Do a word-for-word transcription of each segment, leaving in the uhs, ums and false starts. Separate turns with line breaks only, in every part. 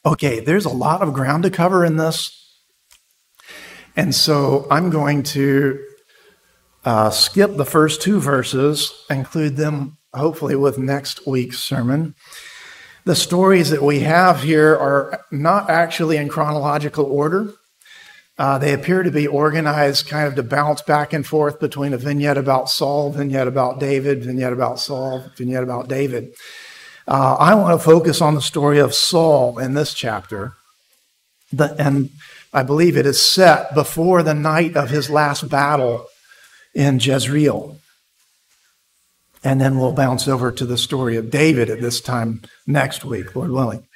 Okay, there's a lot of ground to cover in this. And so I'm going to uh, skip the first two verses, include them hopefully with next week's sermon. The stories that we have here are not actually in chronological order. Uh, they appear to be organized kind of to bounce back and forth between a vignette about Saul, vignette about David, vignette about Saul, vignette about David. Uh, I want to focus on the story of Saul in this chapter. The, and I believe it is set before the night of his last battle in Jezreel. And then we'll bounce over to the story of David at this time next week, Lord willing.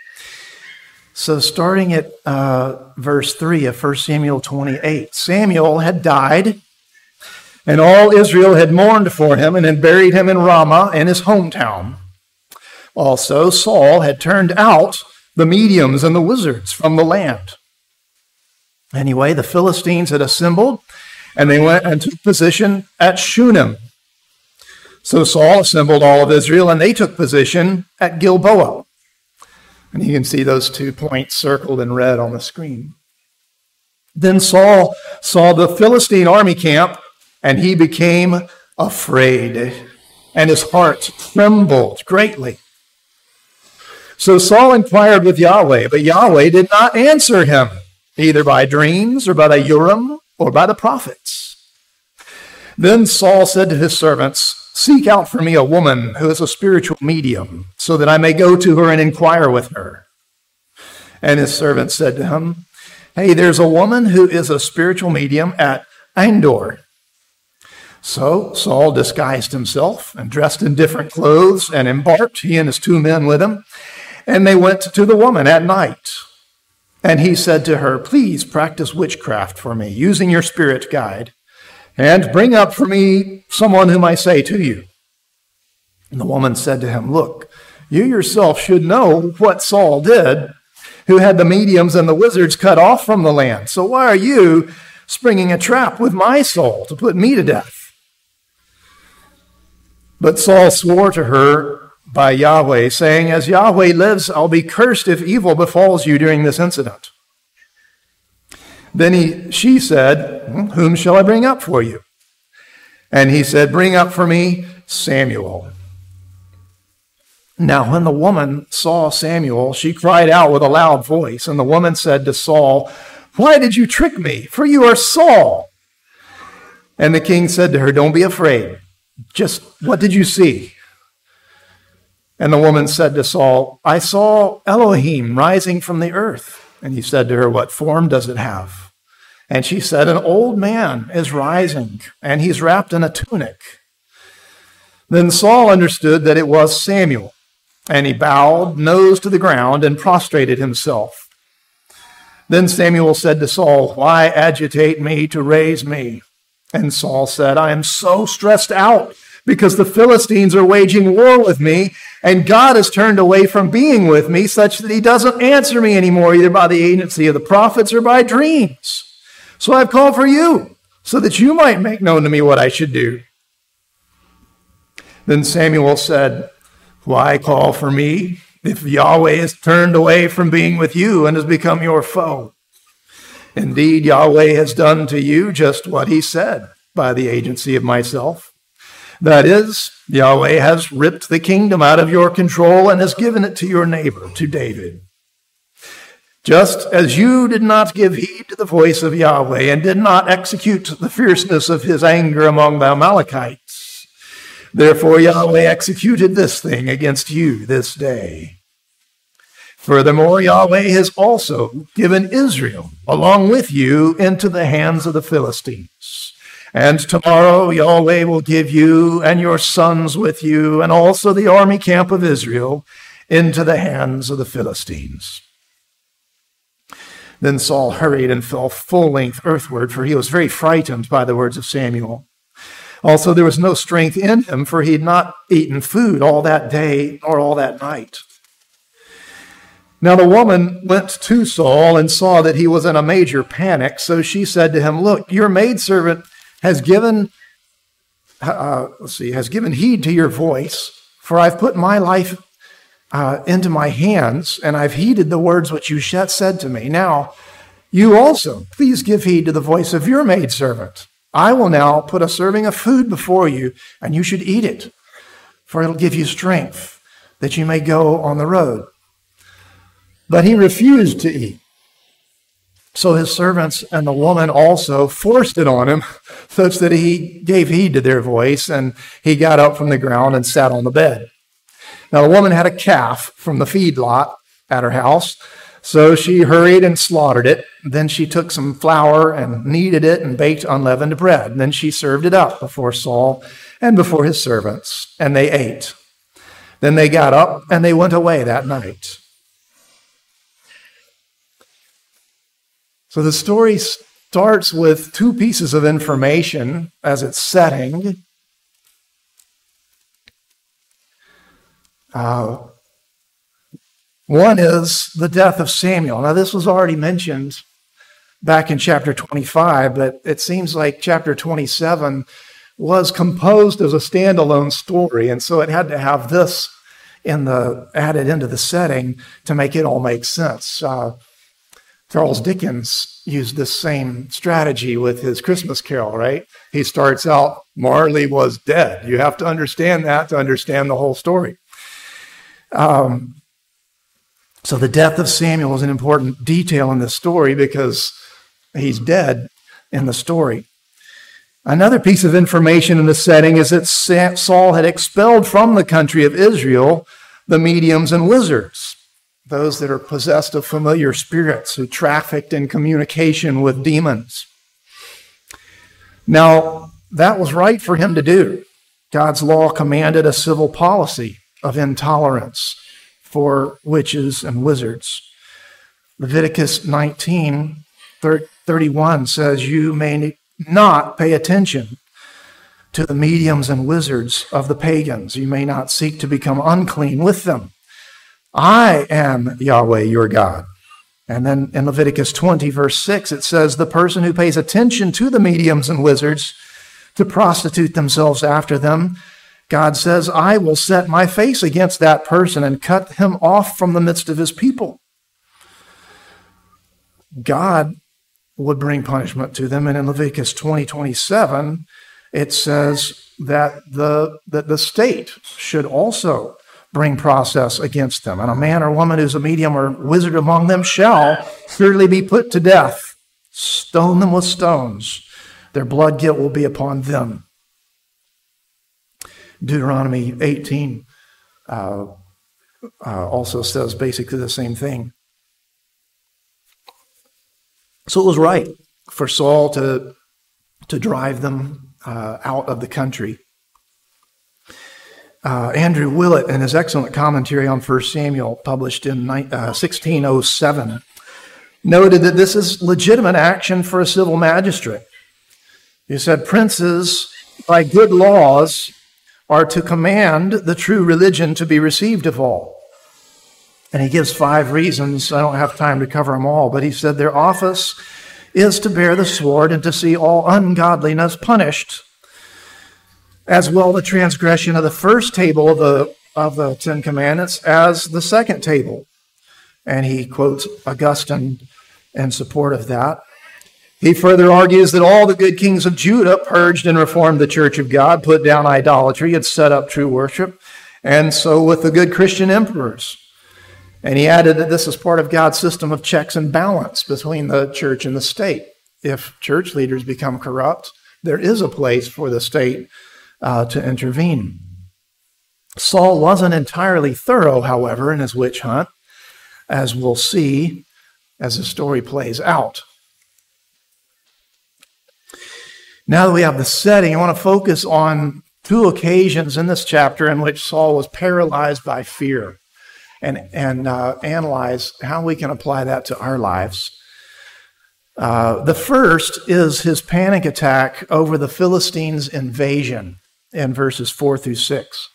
So starting at uh, verse three of First Samuel twenty-eight, Samuel had died, and all Israel had mourned for him and had buried him in Ramah in his hometown. Also, Saul had turned out the mediums and the wizards from the land. Anyway, the Philistines had assembled, and they went and took position at Shunem. So Saul assembled all of Israel, and they took position at Gilboa. And you can see those two points circled in red on the screen. Then Saul saw the Philistine army camp, and he became afraid, and his heart trembled greatly. So Saul inquired with Yahweh, but Yahweh did not answer him, either by dreams or by the Urim or by the prophets. Then Saul said to his servants, "Seek out for me a woman who is a spiritual medium, so that I may go to her and inquire with her." And his servant said to him, "Hey, there's a woman who is a spiritual medium at Endor." So Saul disguised himself and dressed in different clothes and embarked, he and his two men with him, and they went to the woman at night. And he said to her, "Please practice witchcraft for me, using your spirit guide, and bring up for me someone whom I say to you." And the woman said to him, "Look, you yourself should know what Saul did, who had the mediums and the wizards cut off from the land. So why are you springing a trap with my soul to put me to death?" But Saul swore to her by Yahweh, saying, "As Yahweh lives, I'll be cursed if evil befalls you during this incident." Then he, she said, "Whom shall I bring up for you?" And he said, "Bring up for me Samuel." Now when the woman saw Samuel, she cried out with a loud voice. And the woman said to Saul, "Why did you trick me? For you are Saul." And the king said to her, "Don't be afraid. Just what did you see?" And the woman said to Saul, "I saw Elohim rising from the earth." And he said to her, "What form does it have?" And she said, "An old man is rising, and he's wrapped in a tunic." Then Saul understood that it was Samuel, and he bowed, nose to the ground, and prostrated himself. Then Samuel said to Saul, "Why agitate me to raise me?" And Saul said, "I am so stressed out because the Philistines are waging war with me, and God has turned away from being with me such that he doesn't answer me anymore, either by the agency of the prophets or by dreams. So I've called for you, so that you might make known to me what I should do." Then Samuel said, "Why call for me if Yahweh has turned away from being with you and has become your foe? Indeed, Yahweh has done to you just what he said by the agency of myself. That is, Yahweh has ripped the kingdom out of your control and has given it to your neighbor, to David. Just as you did not give heed to the voice of Yahweh and did not execute the fierceness of his anger among the Amalekites, therefore Yahweh executed this thing against you this day. Furthermore, Yahweh has also given Israel, along with you, into the hands of the Philistines. And tomorrow Yahweh will give you and your sons with you, and also the army camp of Israel, into the hands of the Philistines." Then Saul hurried and fell full length earthward, for he was very frightened by the words of Samuel. Also there was no strength in him, for he had not eaten food all that day or all that night. Now the woman went to Saul and saw that he was in a major panic, so she said to him, "Look, your maidservant has given, uh, let's see, has given heed to your voice, for I've put my life uh, into my hands, and I've heeded the words which you said to me. Now, you also, please give heed to the voice of your maidservant. I will now put a serving of food before you, and you should eat it, for it'll give you strength, that you may go on the road. But he refused to eat. So his servants and the woman also forced it on him, such that he gave heed to their voice, and he got up from the ground and sat on the bed. Now the woman had a calf from the feedlot at her house, so she hurried and slaughtered it. Then she took some flour and kneaded it and baked unleavened bread. And then she served it up before Saul and before his servants, and they ate. Then they got up and they went away that night. So the story starts with two pieces of information as its setting. Uh, one is the death of Samuel. Now, this was already mentioned back in chapter twenty-five, but it seems like chapter twenty-seven was composed as a standalone story, and so it had to have this in the added into the setting to make it all make sense. Uh, Charles Dickens used this same strategy with his Christmas Carol, right? He starts out, Marley was dead. You have to understand that to understand the whole story. Um, so the death of Samuel is an important detail in this story because he's dead in the story. Another piece of information in the setting is that Saul had expelled from the country of Israel the mediums and wizards, those that are possessed of familiar spirits who trafficked in communication with demons. Now, that was right for him to do. God's law commanded a civil policy of intolerance for witches and wizards. Leviticus nineteen thirty-one says, you may not pay attention to the mediums and wizards of the pagans. You may not seek to become unclean with them. I am Yahweh your God. And then in Leviticus twenty, verse six, it says, the person who pays attention to the mediums and wizards to prostitute themselves after them, God says, I will set my face against that person and cut him off from the midst of his people. God would bring punishment to them. And in Leviticus twenty, twenty-seven, it says that the, that the state should also bring process against them. And a man or woman who's a medium or wizard among them shall surely be put to death. Stone them with stones. Their blood guilt will be upon them. Deuteronomy eighteen uh, uh, also says basically the same thing. So it was right for Saul to, to drive them uh, out of the country. Uh, Andrew Willett, in his excellent commentary on First Samuel, published in uh, sixteen oh seven, noted that this is legitimate action for a civil magistrate. He said, princes, by good laws, are to command the true religion to be received of all. And he gives five reasons. I don't have time to cover them all, but he said their office is to bear the sword and to see all ungodliness punished, as well the transgression of the first table of the, of the Ten Commandments as the second table. And he quotes Augustine in support of that. He further argues that all the good kings of Judah purged and reformed the church of God, put down idolatry, and set up true worship, and so with the good Christian emperors. And he added that this is part of God's system of checks and balance between the church and the state. If church leaders become corrupt, there is a place for the state uh, to intervene. Saul wasn't entirely thorough, however, in his witch hunt, as we'll see as the story plays out. Now that we have the setting, I want to focus on two occasions in this chapter in which Saul was paralyzed by fear, and, and uh, analyze how we can apply that to our lives. Uh, the first is his panic attack over the Philistines' invasion in verses four through six.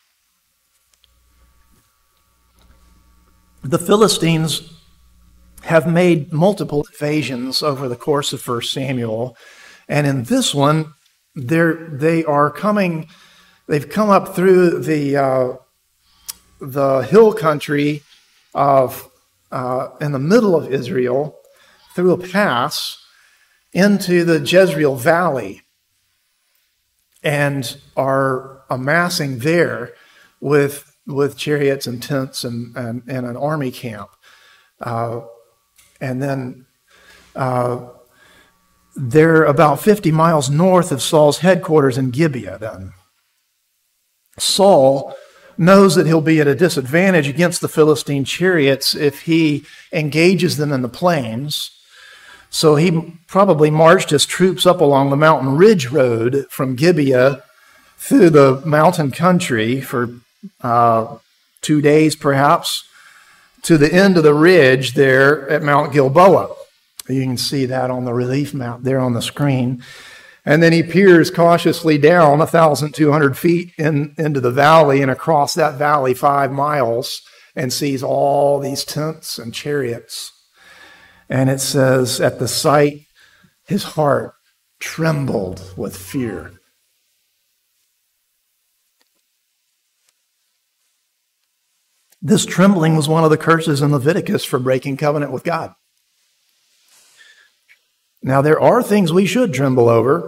The Philistines have made multiple invasions over the course of First Samuel. And in this one, they're, they are coming, they've come up through the, uh, the hill country of uh, in the middle of Israel through a pass into the Jezreel Valley and are amassing there with with chariots and tents and, and, and an army camp. Uh, and then uh, they're about fifty miles north of Saul's headquarters in Gibeah then. Saul knows that he'll be at a disadvantage against the Philistine chariots if he engages them in the plains. So he probably marched his troops up along the mountain ridge road from Gibeah through the mountain country for uh, two days perhaps to the end of the ridge there at Mount Gilboa. You can see that on the relief map there on the screen. And then he peers cautiously down one thousand two hundred feet in, into the valley and across that valley five miles and sees all these tents and chariots. And it says, at the sight, his heart trembled with fear. This trembling was one of the curses in Leviticus for breaking covenant with God. Now, there are things we should tremble over,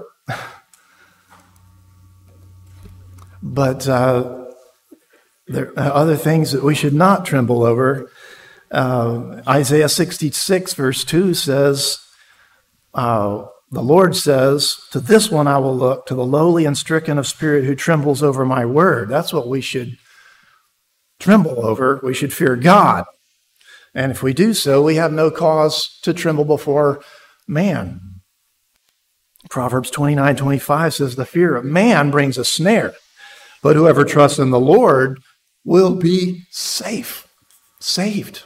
but uh, there are other things that we should not tremble over. Uh, Isaiah sixty-six, verse two says, uh, the Lord says, to this one I will look, to the lowly and stricken of spirit who trembles over my word. That's what we should tremble over. We should fear God. And if we do so, we have no cause to tremble before man. Proverbs twenty-nine twenty-five says, the fear of man brings a snare, but whoever trusts in the Lord will be safe, saved.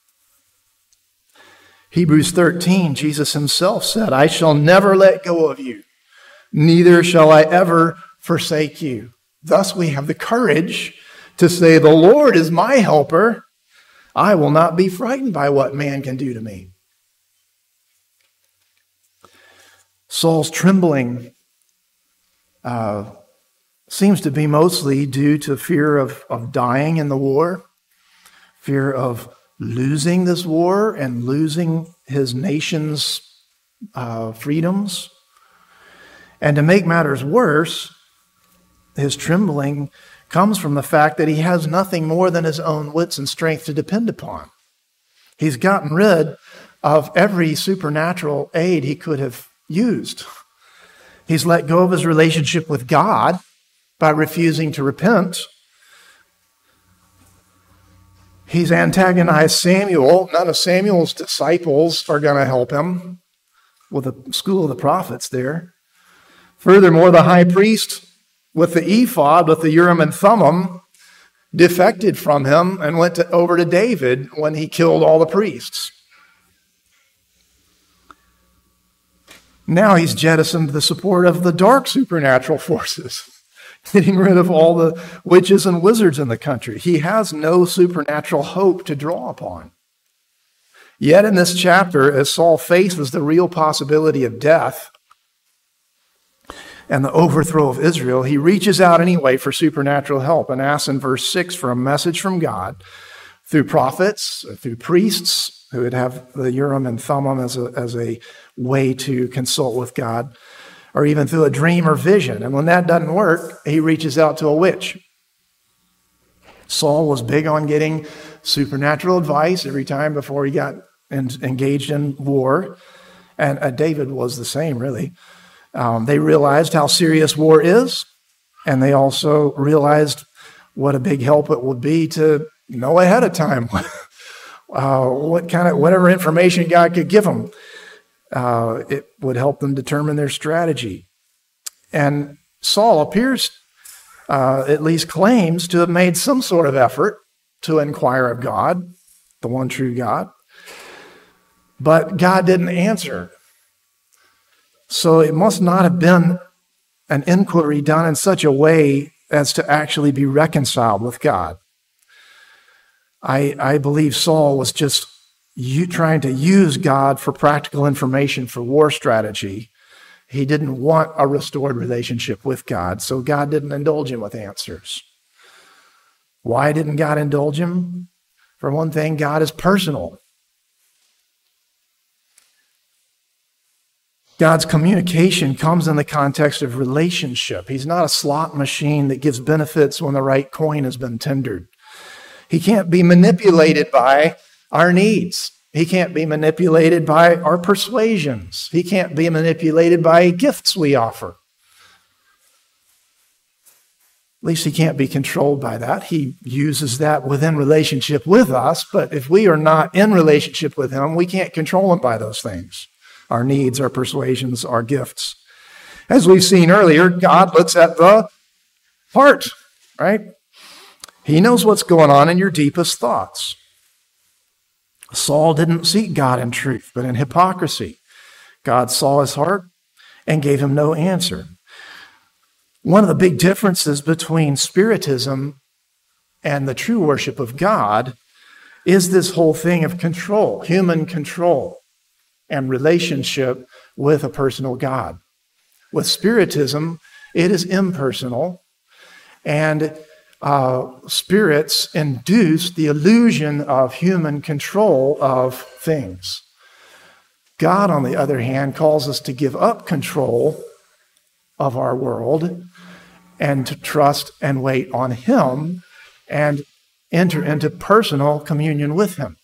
Hebrews thirteen, Jesus himself said, I shall never let go of you, neither shall I ever forsake you. Thus we have the courage to say, the Lord is my helper. I will not be frightened by what man can do to me. Saul's trembling uh, seems to be mostly due to fear of, of dying in the war, fear of losing this war and losing his nation's uh, freedoms. And to make matters worse, his trembling comes from the fact that he has nothing more than his own wits and strength to depend upon. He's gotten rid of every supernatural aid he could have used. He's let go of his relationship with God by refusing to repent. He's antagonized Samuel. None of Samuel's disciples are going to help him with the school of the prophets there. Furthermore, the high priest with the ephod, with the Urim and Thummim, defected from him and went to, over to David when he killed all the priests. Now he's jettisoned the support of the dark supernatural forces, getting rid of all the witches and wizards in the country. He has no supernatural hope to draw upon. Yet in this chapter, as Saul faces the real possibility of death and the overthrow of Israel, he reaches out anyway for supernatural help and asks in verse six for a message from God through prophets, through priests who would have the Urim and Thummim as a, as a way to consult with God, or even through a dream or vision. And when that doesn't work, he reaches out to a witch. Saul was big on getting supernatural advice every time before he got in, engaged in war. And uh, David was the same, really. Um, they realized how serious war is, and they also realized what a big help it would be to know ahead of time uh, what kind of whatever information God could give them. Uh, it would help them determine their strategy. And Saul appears, uh, at least claims, to have made some sort of effort to inquire of God, the one true God. But God didn't answer. So it must not have been an inquiry done in such a way as to actually be reconciled with God. I, I believe Saul was just you trying to use God for practical information for war strategy. He didn't want a restored relationship with God, so God didn't indulge him with answers. Why didn't God indulge him? For one thing, God is personal. God's communication comes in the context of relationship. He's not a slot machine that gives benefits when the right coin has been tendered. He can't be manipulated by our needs. He can't be manipulated by our persuasions. He can't be manipulated by gifts we offer. At least he can't be controlled by that. He uses that within relationship with us, but if we are not in relationship with him, we can't control him by those things. Our needs, our persuasions, our gifts. As we've seen earlier, God looks at the heart, right? He knows what's going on in your deepest thoughts. Saul didn't seek God in truth, but in hypocrisy. God saw his heart and gave him no answer. One of the big differences between Spiritism and the true worship of God is this whole thing of control, human control, and relationship with a personal God. With Spiritism, it is impersonal, and uh, spirits induce the illusion of human control of things. God, on the other hand, calls us to give up control of our world and to trust and wait on him and enter into personal communion with him.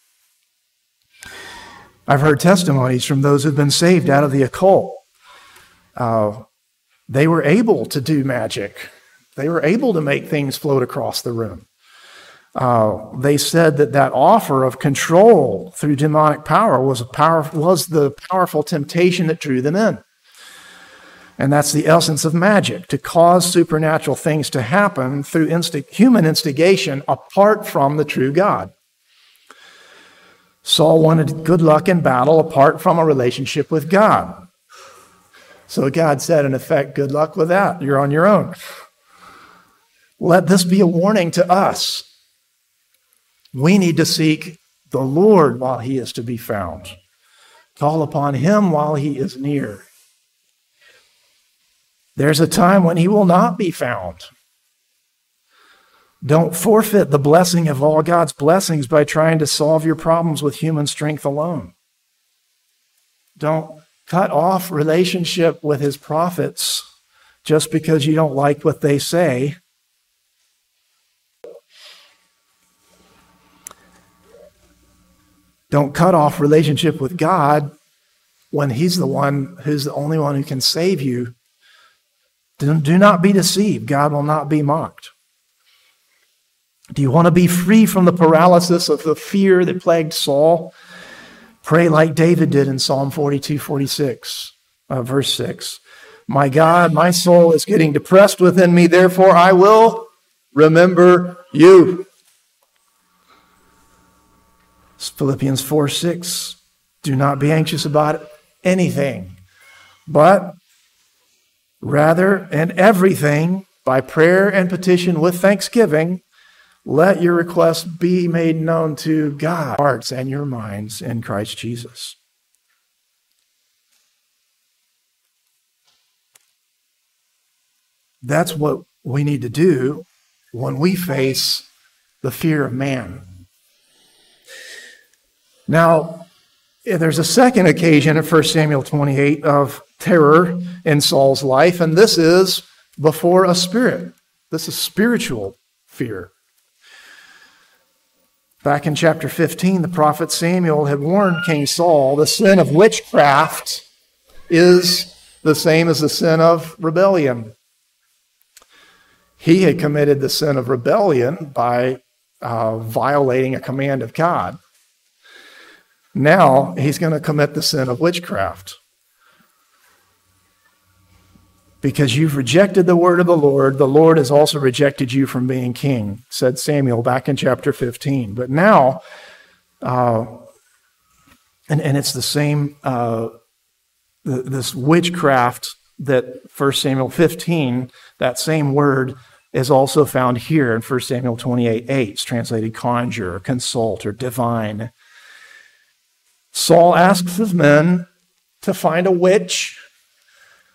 I've heard testimonies from those who've been saved out of the occult. Uh, they were able to do magic. They were able to make things float across the room. Uh, they said that that offer of control through demonic power was a power, was the powerful temptation that drew them in. And that's the essence of magic, to cause supernatural things to happen through insti- human instigation apart from the true God. Saul wanted good luck in battle apart from a relationship with God. So God said, in effect, good luck with that. You're on your own. Let this be a warning to us. We need to seek the Lord while he is to be found. Call upon him while he is near. There's a time when he will not be found. Don't forfeit the blessing of all God's blessings by trying to solve your problems with human strength alone. Don't cut off relationship with his prophets just because you don't like what they say. Don't cut off relationship with God when he's the one who's the only one who can save you. Do, do not be deceived. God will not be mocked. Do you want to be free from the paralysis of the fear that plagued Saul? Pray like David did in Psalm forty-two, forty-six, uh, verse six. My God, my soul is getting depressed within me, therefore I will remember you. Philippians four, six. Do not be anxious about anything, but rather in everything, by prayer and petition with thanksgiving, let your requests be made known to God, hearts and your minds in Christ Jesus. That's what we need to do when we face the fear of man. Now, there's a second occasion in First Samuel twenty-eight of terror in Saul's life, and this is before a spirit. This is spiritual fear. Back in chapter fifteen, the prophet Samuel had warned King Saul the sin of witchcraft is the same as the sin of rebellion. He had committed the sin of rebellion by uh, violating a command of God. Now he's going to commit the sin of witchcraft. Because you've rejected the word of the Lord, the Lord has also rejected you from being king, said Samuel back in chapter fifteen. But now, uh, and, and it's the same, uh, this witchcraft that First Samuel fifteen, that same word is also found here in First Samuel twenty-eight, eight. It's translated conjure, or consult, or divine. Saul asks his men to find a witch.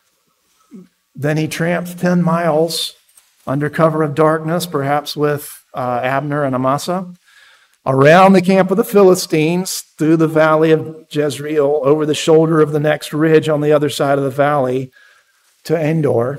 Then he tramps ten miles under cover of darkness, perhaps with uh, Abner and Amasa, around the camp of the Philistines, through the valley of Jezreel, over the shoulder of the next ridge on the other side of the valley to Endor,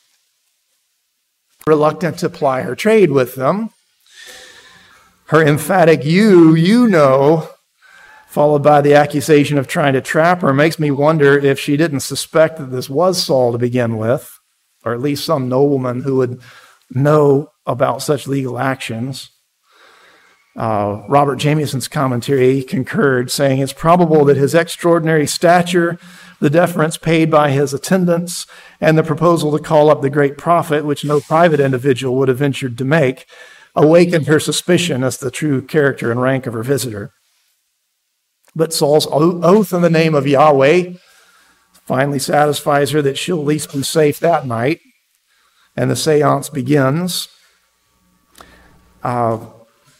reluctant to ply her trade with them. Her emphatic you, you know, followed by the accusation of trying to trap her, makes me wonder if she didn't suspect that this was Saul to begin with, or at least some nobleman who would know about such legal actions. Uh, Robert Jamieson's commentary concurred, saying it's probable that his extraordinary stature, the deference paid by his attendants, and the proposal to call up the great prophet, which no private individual would have ventured to make, awakened her suspicion as the true character and rank of her visitor. But Saul's oath in the name of Yahweh finally satisfies her that she'll at least be safe that night, and the seance begins. Uh,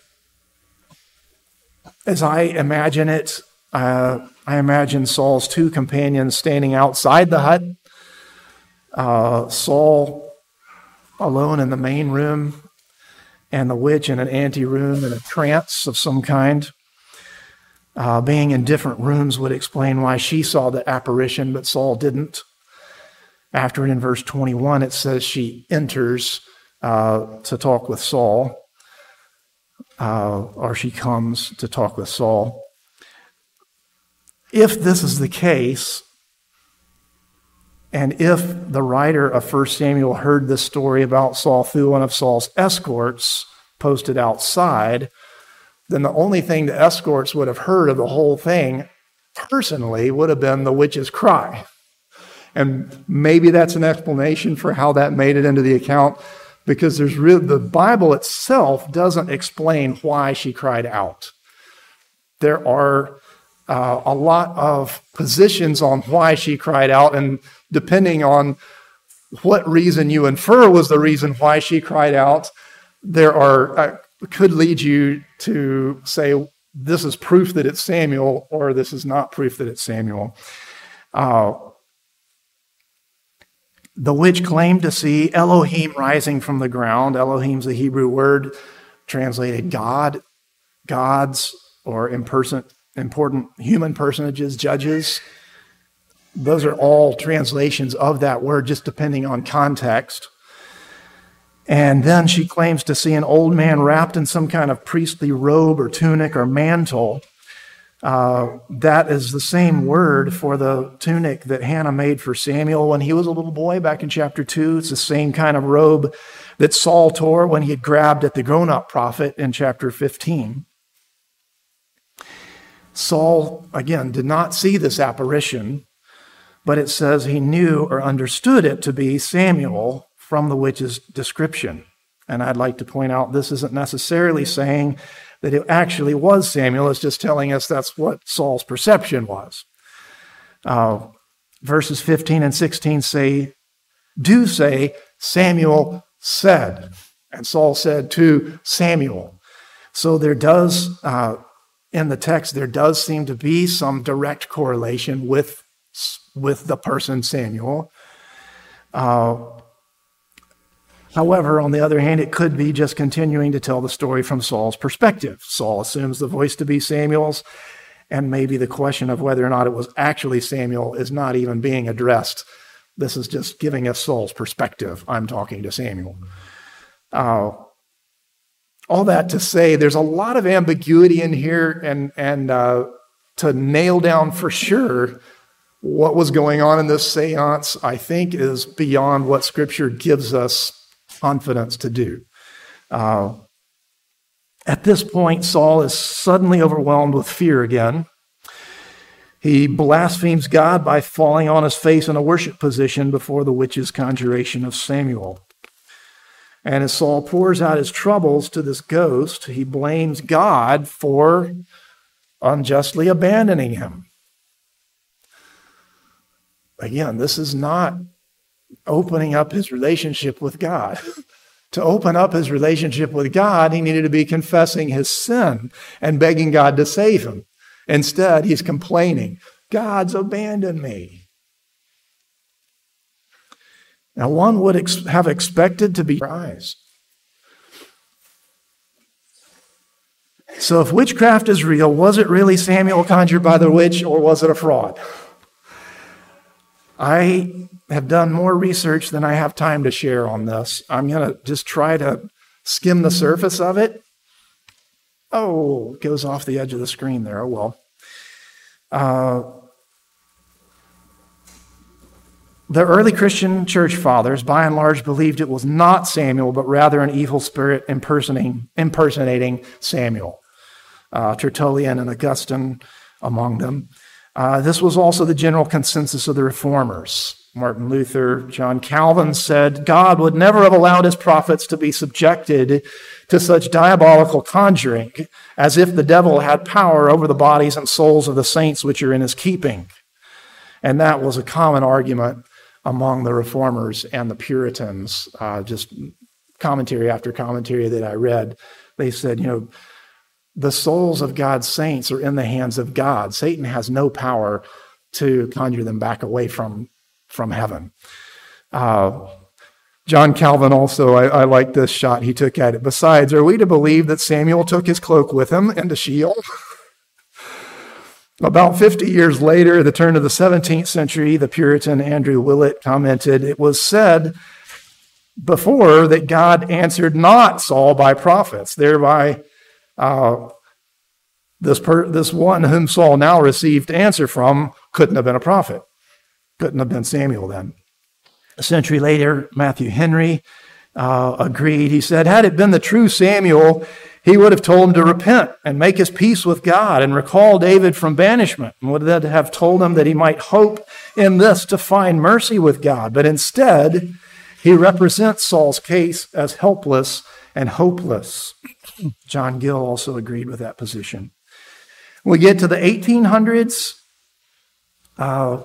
As I imagine it, uh, I imagine Saul's two companions standing outside the hut, uh, Saul alone in the main room, and the witch in an anteroom in a trance of some kind. Uh, being in different rooms would explain why she saw the apparition, but Saul didn't. After it, in verse twenty-one, it says she enters uh, to talk with Saul. Uh, or she comes to talk with Saul. If this is the case, and if the writer of First Samuel heard this story about Saul through one of Saul's escorts posted outside, then the only thing the escorts would have heard of the whole thing personally would have been the witch's cry. And maybe that's an explanation for how that made it into the account, because there's really, the Bible itself doesn't explain why she cried out. There are uh, a lot of positions on why she cried out, and depending on what reason you infer was the reason why she cried out, there are uh, could lead you to say this is proof that it's Samuel, or this is not proof that it's Samuel. Uh, The witch claimed to see Elohim rising from the ground. Elohim's the Hebrew word translated God, gods, or imperson- important human personages, judges. Those are all translations of that word, just depending on context. And then she claims to see an old man wrapped in some kind of priestly robe or tunic or mantle. Uh, that is the same word for the tunic that Hannah made for Samuel when he was a little boy back in chapter two. It's the same kind of robe that Saul tore when he had grabbed at the grown-up prophet in chapter fifteen. Saul, again, did not see this apparition, but it says he knew or understood it to be Samuel from the witch's description. And I'd like to point out this isn't necessarily saying that it actually was Samuel. It's just telling us that's what Saul's perception was. Uh, verses fifteen and sixteen say, do say, Samuel said. And Saul said to Samuel. So there does, uh, in the text, there does seem to be some direct correlation with, with the person Samuel. Uh, However, on the other hand, it could be just continuing to tell the story from Saul's perspective. Saul assumes the voice to be Samuel's, and maybe the question of whether or not it was actually Samuel is not even being addressed. This is just giving us Saul's perspective. I'm talking to Samuel. Uh, all that to say, there's a lot of ambiguity in here, and, and uh, to nail down for sure what was going on in this seance, I think, is beyond what Scripture gives us confidence to do. Uh, at this point, Saul is suddenly overwhelmed with fear again. He blasphemes God by falling on his face in a worship position before the witch's conjuration of Samuel. And as Saul pours out his troubles to this ghost, he blames God for unjustly abandoning him. Again, this is not opening up his relationship with God. To open up his relationship with God, he needed to be confessing his sin and begging God to save him. Instead, he's complaining, God's abandoned me. Now, one would ex- have expected to be surprised. So if witchcraft is real, was it really Samuel conjured by the witch, or was it a fraud? I have done more research than I have time to share on this. I'm going to just try to skim the surface of it. Oh, it goes off the edge of the screen there. Oh, well. Uh, the early Christian church fathers, by and large, believed it was not Samuel, but rather an evil spirit impersonating, impersonating Samuel. Uh, Tertullian and Augustine among them. Uh, this was also the general consensus of the reformers. Martin Luther, John Calvin said God would never have allowed his prophets to be subjected to such diabolical conjuring as if the devil had power over the bodies and souls of the saints which are in his keeping. And that was a common argument among the reformers and the Puritans. Uh, just commentary after commentary that I read, they said, you know, the souls of God's saints are in the hands of God. Satan has no power to conjure them back away from, from heaven. Uh, John Calvin also, I, I like this shot he took at it. Besides, are we to believe that Samuel took his cloak with him into Sheol? About fifty years later, at the turn of the seventeenth century, the Puritan Andrew Willett commented, it was said before that God answered not Saul by prophets, thereby Uh, this per, this one whom Saul now received answer from couldn't have been a prophet. Couldn't have been Samuel then. A century later, Matthew Henry uh, agreed. He said, had it been the true Samuel, he would have told him to repent and make his peace with God and recall David from banishment, and would then have told him that he might hope in this to find mercy with God. But instead, he represents Saul's case as helpless and hopeless. John Gill also agreed with that position. We get to the eighteen hundreds, uh,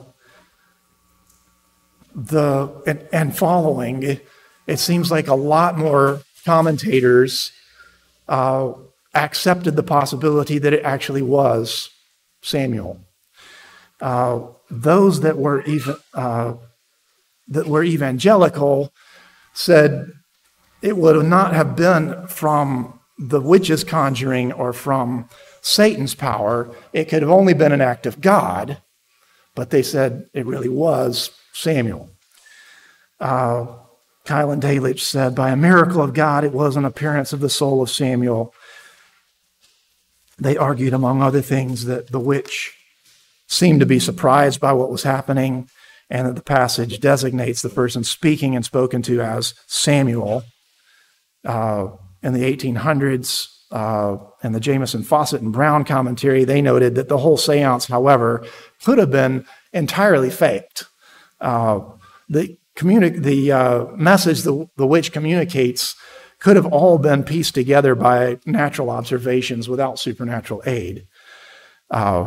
the and, and following, it, it seems like a lot more commentators uh, accepted the possibility that it actually was Samuel. Uh, those that were even uh, that were evangelical said it would not have been from the witch's conjuring or from Satan's power. It could have only been an act of God, but they said it really was Samuel. Uh, Kylan Dalic said, by a miracle of God, it was an appearance of the soul of Samuel. They argued, among other things, that the witch seemed to be surprised by what was happening, and that the passage designates the person speaking and spoken to as Samuel. Uh, in the eighteen hundreds, uh, in the Jameson, Fawcett, and Brown commentary, they noted that the whole seance, however, could have been entirely faked. Uh, the communi- the uh, message the, the witch communicates could have all been pieced together by natural observations without supernatural aid. Uh,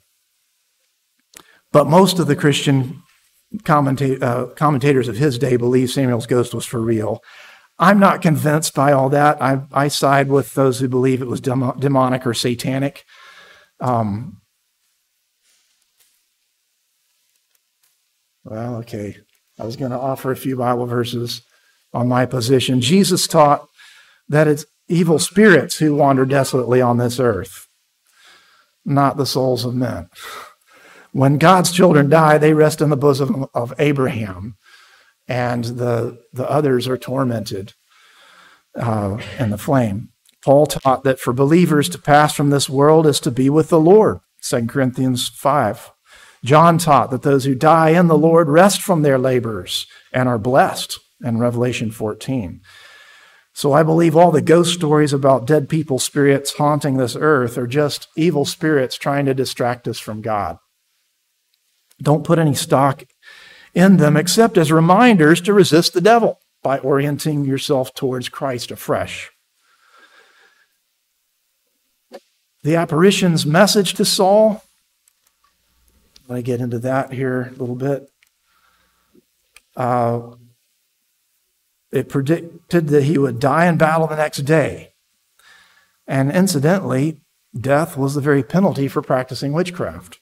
but most of the Christian commenta- uh, commentators of his day believe Samuel's ghost was for real. I'm not convinced by all that. I, I side with those who believe it was dem- demonic or satanic. Um, well, okay. I was going to offer a few Bible verses on my position. Jesus taught that it's evil spirits who wander desolately on this earth, not the souls of men. When God's children die, they rest in the bosom of Abraham, and the, the others are tormented uh, in the flame. Paul taught that for believers to pass from this world is to be with the Lord, Second Corinthians five. John taught that those who die in the Lord rest from their labors and are blessed in Revelation fourteen. So I believe all the ghost stories about dead people's spirits haunting this earth are just evil spirits trying to distract us from God. Don't put any stock in them except as reminders to resist the devil by orienting yourself towards Christ afresh. The apparition's message to Saul, let me get into that here a little bit. Uh, it predicted that he would die in battle the next day. And incidentally, death was the very penalty for practicing witchcraft.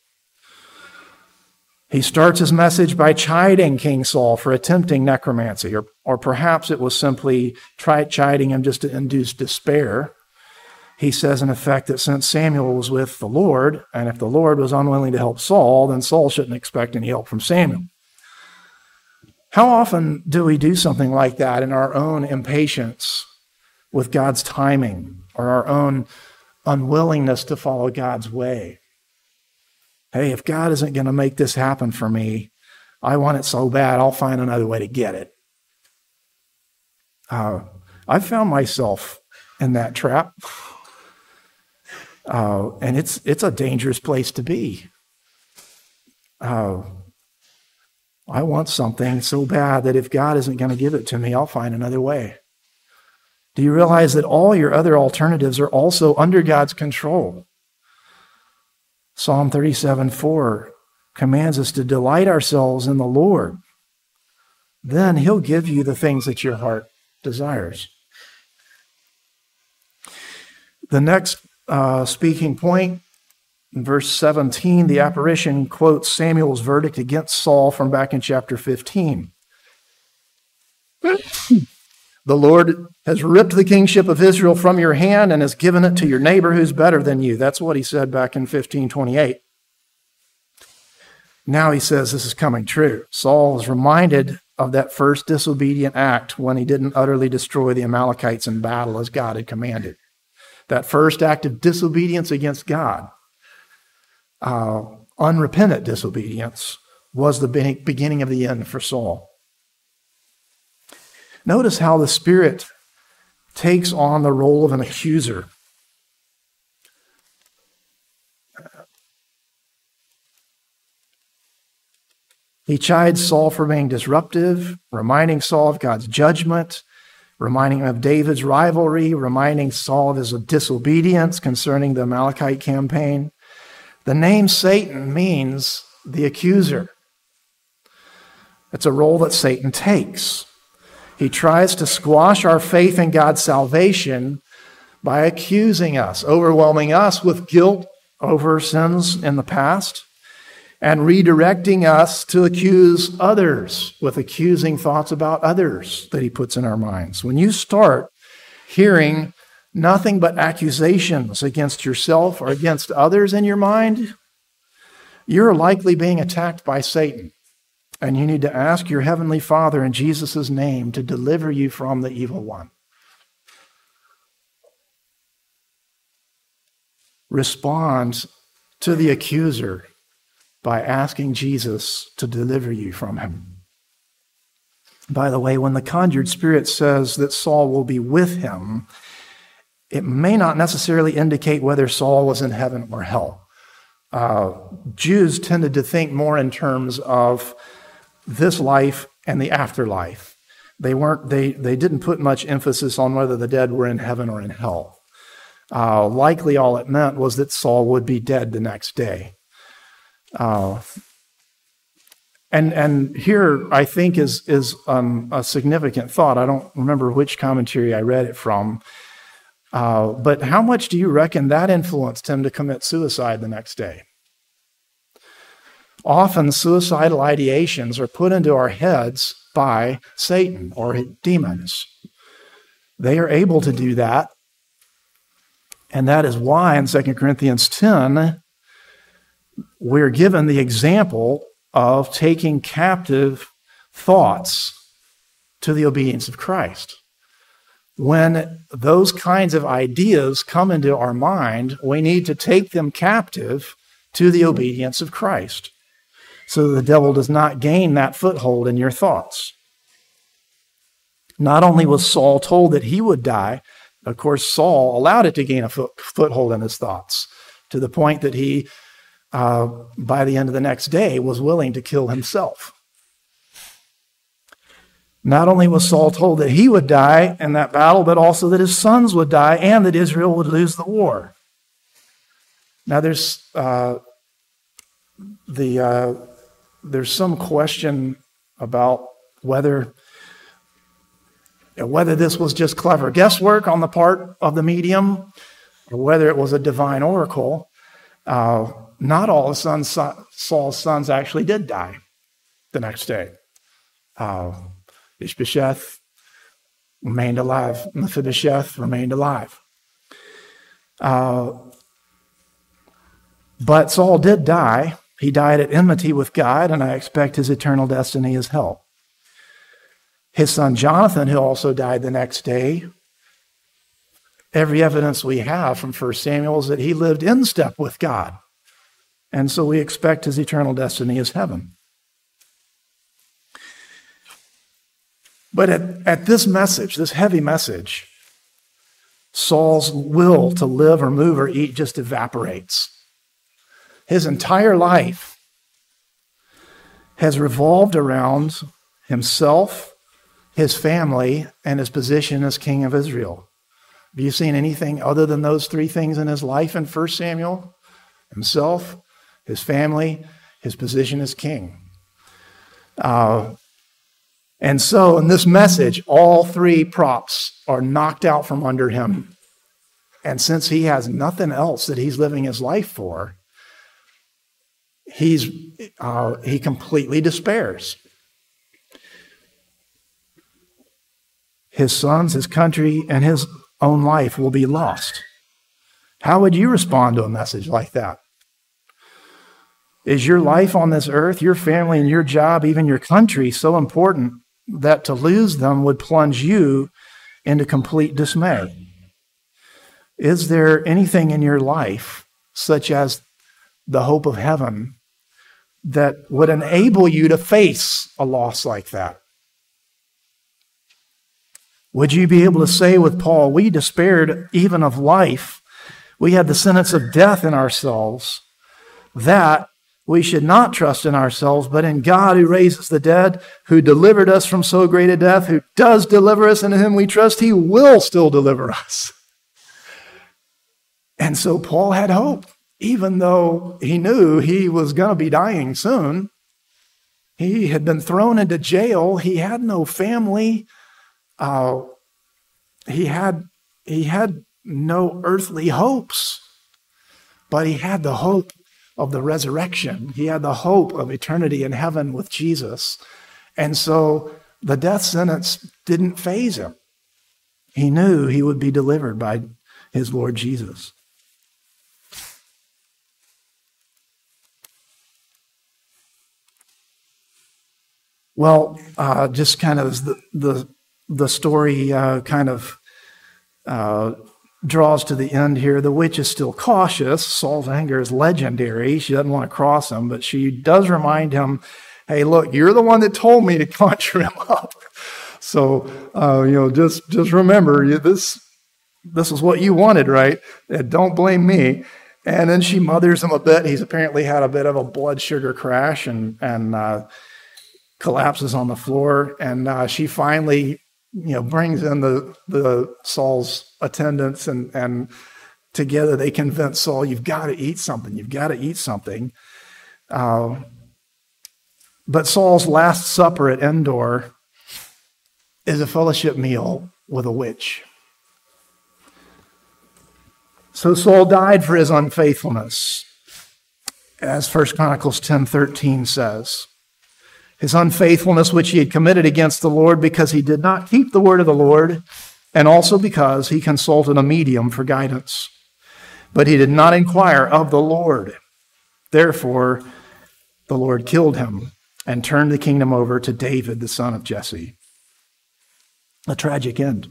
He starts his message by chiding King Saul for attempting necromancy, or, or perhaps it was simply try, chiding him just to induce despair. he says, in effect, that since Samuel was with the Lord, and if the Lord was unwilling to help Saul, then Saul shouldn't expect any help from Samuel. How often do we do something like that in our own impatience with God's timing or our own unwillingness to follow God's way? Hey, if God isn't going to make this happen for me, I want it so bad, I'll find another way to get it. Uh, I've found myself in that trap. Uh, and it's it's a dangerous place to be. Uh, I want something so bad that if God isn't going to give it to me, I'll find another way. Do you realize that all your other alternatives are also under God's control? Psalm thirty-seven four commands us to delight ourselves in the Lord. Then he'll give you the things that your heart desires. The next uh, speaking point, in verse seventeen, the apparition quotes Samuel's verdict against Saul from back in chapter fifteen. The Lord has ripped the kingship of Israel from your hand and has given it to your neighbor who's better than you. That's what he said back in fifteen twenty-eight. Now he says this is coming true. Saul is reminded of that first disobedient act when he didn't utterly destroy the Amalekites in battle as God had commanded. That first act of disobedience against God, uh, unrepentant disobedience, was the beginning of the end for Saul. Notice how the Spirit takes on the role of an accuser. He chides Saul for being disruptive, reminding Saul of God's judgment, reminding him of David's rivalry, reminding Saul of his disobedience concerning the Amalekite campaign. The name Satan means the accuser. It's a role that Satan takes. He tries to squash our faith in God's salvation by accusing us, overwhelming us with guilt over sins in the past, and redirecting us to accuse others with accusing thoughts about others that he puts in our minds. When you start hearing nothing but accusations against yourself or against others in your mind, you're likely being attacked by Satan. And you need to ask your heavenly Father in Jesus' name to deliver you from the evil one. Respond to the accuser by asking Jesus to deliver you from him. By the way, when the conjured spirit says that Saul will be with him, it may not necessarily indicate whether Saul was in heaven or hell. Uh, Jews tended to think more in terms of this life and the afterlife. They weren't. They they didn't put much emphasis on whether the dead were in heaven or in hell. Uh, likely, all it meant was that Saul would be dead the next day. Uh, and and here, I think, is is um, a significant thought. I don't remember which commentary I read it from, uh, but how much do you reckon that influenced him to commit suicide the next day? Often, suicidal ideations are put into our heads by Satan or demons. They are able to do that, and that is why in Second Corinthians ten, we're given the example of taking captive thoughts to the obedience of Christ. When those kinds of ideas come into our mind, we need to take them captive to the obedience of Christ, so the devil does not gain that foothold in your thoughts. Not only was Saul told that he would die, of course, Saul allowed it to gain a foot, foothold in his thoughts, to the point that he Uh, by the end of the next day, was willing to kill himself. Not only was Saul told that he would die in that battle, but also that his sons would die and that Israel would lose the war. Now, there's uh, the uh, there's some question about whether whether this was just clever guesswork on the part of the medium, or whether it was a divine oracle. Uh, Not all of sons, Saul's sons actually did die the next day. Uh, Ishbosheth remained alive. Mephibosheth remained alive. Uh, but Saul did die. He died at enmity with God, and I expect his eternal destiny is hell. His son Jonathan, who also died the next day, every evidence we have from First Samuel is that he lived in step with God. And so we expect his eternal destiny is heaven. But at, at this message, this heavy message, Saul's will to live or move or eat just evaporates. His entire life has revolved around himself, his family, and his position as king of Israel. Have you seen anything other than those three things in his life in First Samuel? Himself, his family, his position as king. Uh, and so in this message, all three props are knocked out from under him. And since he has nothing else that he's living his life for, he's uh, he completely despairs. His sons, his country, and his own life will be lost. How would you respond to a message like that? Is your life on this earth, your family and your job, even your country, so important that to lose them would plunge you into complete dismay? Is there anything in your life, such as the hope of heaven, that would enable you to face a loss like that? Would you be able to say with Paul, we despaired even of life, we had the sentence of death in ourselves, that we should not trust in ourselves, but in God who raises the dead, who delivered us from so great a death, who does deliver us, and in whom we trust, he will still deliver us. And so Paul had hope, even though he knew he was going to be dying soon. He had been thrown into jail. He had no family. Uh, he had he had no earthly hopes, but he had the hope of the resurrection. He had the hope of eternity in heaven with Jesus. And so the death sentence didn't faze him. He knew he would be delivered by his Lord Jesus. Well, uh, just kind of as the, the, the story uh, kind of uh, draws to the end here, the witch is still cautious. Saul's anger is legendary. She doesn't want to cross him, but she does remind him, hey, look, you're the one that told me to conjure him up. So, uh, you know, just, just remember, this, this is what you wanted, right? And don't blame me. And then she mothers him a bit. He's apparently had a bit of a blood sugar crash and, and uh, collapses on the floor. And uh, she finally, you know, brings in the, the Saul's attendants, and, and together they convince Saul, you've got to eat something. You've got to eat something. Uh, but Saul's last supper at Endor is a fellowship meal with a witch. So Saul died for his unfaithfulness, as First Chronicles ten thirteen says. His unfaithfulness which he had committed against the Lord, because he did not keep the word of the Lord, and also because he consulted a medium for guidance. But he did not inquire of the Lord. Therefore, the Lord killed him and turned the kingdom over to David, the son of Jesse. A tragic end.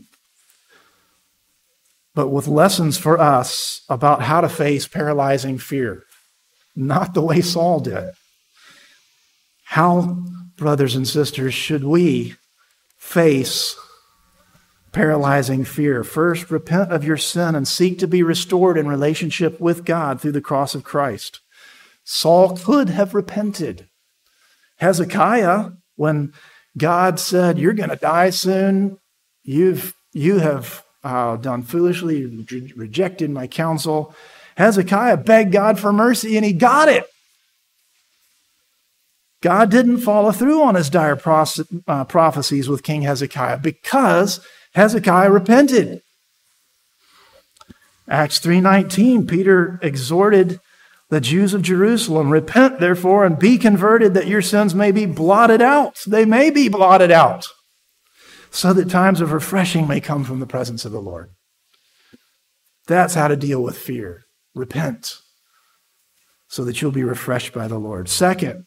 But with lessons for us about how to face paralyzing fear. Not the way Saul did. How, brothers and sisters, should we face paralyzing fear? First, repent of your sin and seek to be restored in relationship with God through the cross of Christ. Saul could have repented. Hezekiah, when God said, you're going to die soon, you've, you have uh, done foolishly, re- rejected my counsel. Hezekiah begged God for mercy, and he got it. God didn't follow through on his dire uh, prophecies with King Hezekiah because Hezekiah repented. Acts three nineteen, Peter exhorted the Jews of Jerusalem, repent therefore and be converted that your sins may be blotted out. They may be blotted out so that times of refreshing may come from the presence of the Lord. That's how to deal with fear. Repent so that you'll be refreshed by the Lord. Second,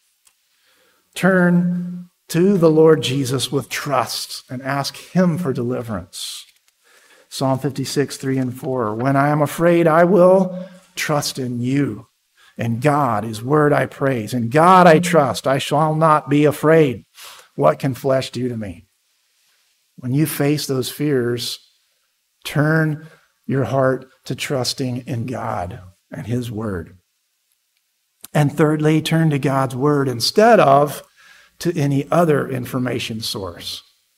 turn to the Lord Jesus with trust and ask him for deliverance. Psalm fifty-six, three and four. When I am afraid, I will trust in you. In God, his word I praise. In God I trust. I shall not be afraid. What can flesh do to me? When you face those fears, turn your heart to trusting in God and his word. And thirdly, turn to God's word instead of to any other information source.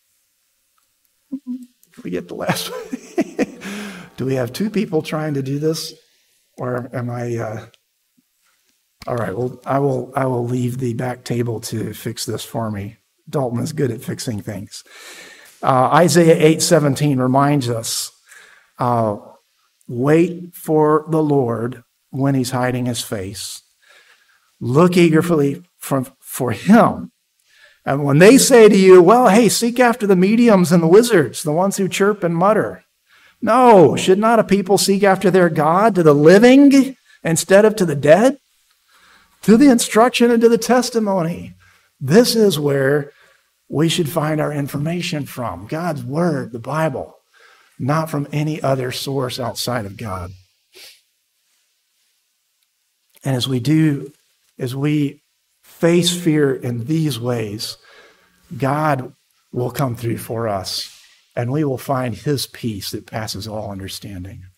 Did we get the last one? Do we have two people trying to do this? Or am I... Uh... All right, well, I will, I will leave the back table to fix this for me. Dalton is good at fixing things. Uh, Isaiah eight seventeen reminds us, uh, wait for the Lord when he's hiding his face. Look eagerly for, for him. And when they say to you, well, hey, seek after the mediums and the wizards, the ones who chirp and mutter. No, should not a people seek after their God, to the living instead of to the dead? To the instruction and to the testimony. This is where we should find our information from. God's word, the Bible, not from any other source outside of God. And as we do, as we face fear in these ways, God will come through for us, and we will find his peace that passes all understanding.